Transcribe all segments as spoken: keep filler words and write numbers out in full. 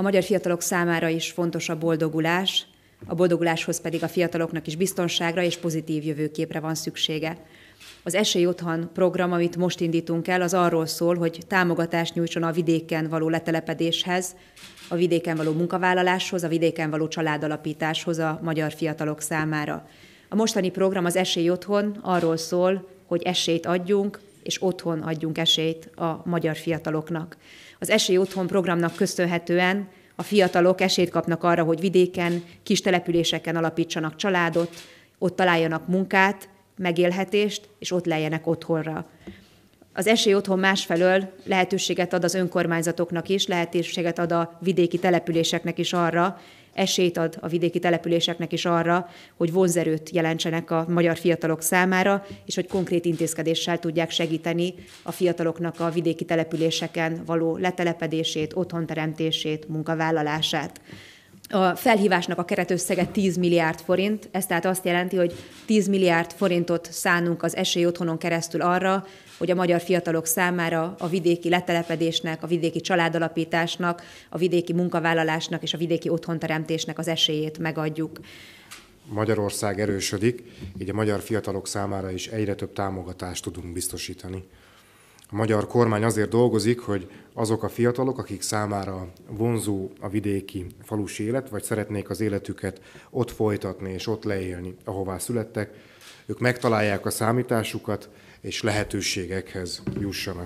A magyar fiatalok számára is fontos a boldogulás, a boldoguláshoz pedig a fiataloknak is biztonságra és pozitív jövőképre van szüksége. Az Esély Otthon program, amit most indítunk el, az arról szól, hogy támogatást nyújtson a vidéken való letelepedéshez, a vidéken való munkavállaláshoz, a vidéken való családalapításhoz a magyar fiatalok számára. A mostani program, az Esély Otthon arról szól, hogy esélyt adjunk, és otthon adjunk esélyt a magyar fiataloknak. Az Esély Otthon programnak köszönhetően a fiatalok esélyt kapnak arra, hogy vidéken, kis településeken alapítsanak családot, ott találjanak munkát, megélhetést, és ott lejjenek otthonra. Az Esély Otthon másfelől lehetőséget ad az önkormányzatoknak is, lehetőséget ad a vidéki településeknek is arra, esélyt ad a vidéki településeknek is arra, hogy vonzerőt jelentsenek a magyar fiatalok számára, és hogy konkrét intézkedéssel tudják segíteni a fiataloknak a vidéki településeken való letelepedését, otthonteremtését, munkavállalását. A felhívásnak a keretösszege tíz milliárd forint, ez tehát azt jelenti, hogy tíz milliárd forintot szánunk az Esély Otthonon keresztül arra, hogy a magyar fiatalok számára a vidéki letelepedésnek, a vidéki családalapításnak, a vidéki munkavállalásnak és a vidéki otthonteremtésnek az esélyét megadjuk. Magyarország erősödik, így a magyar fiatalok számára is egyre több támogatást tudunk biztosítani. A magyar kormány azért dolgozik, hogy azok a fiatalok, akik számára vonzó a vidéki falusi élet, vagy szeretnék az életüket ott folytatni és ott leélni, ahová születtek, ők megtalálják a számításukat és lehetőségekhez jussanak.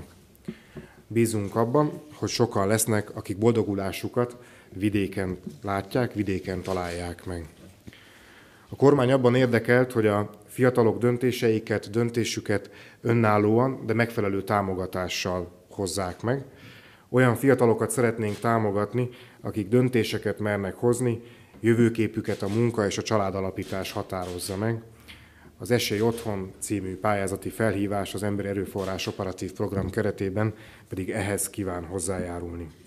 Bízunk abban, hogy sokan lesznek, akik boldogulásukat vidéken látják, vidéken találják meg. A kormány abban érdekelt, hogy a fiatalok döntéseiket, döntésüket önállóan, de megfelelő támogatással hozzák meg. Olyan fiatalokat szeretnénk támogatni, akik döntéseket mernek hozni, jövőképüket a munka és a családalapítás határozza meg. Az Esély Otthon című pályázati felhívás az Emberi Erőforrás Operatív Program keretében pedig ehhez kíván hozzájárulni.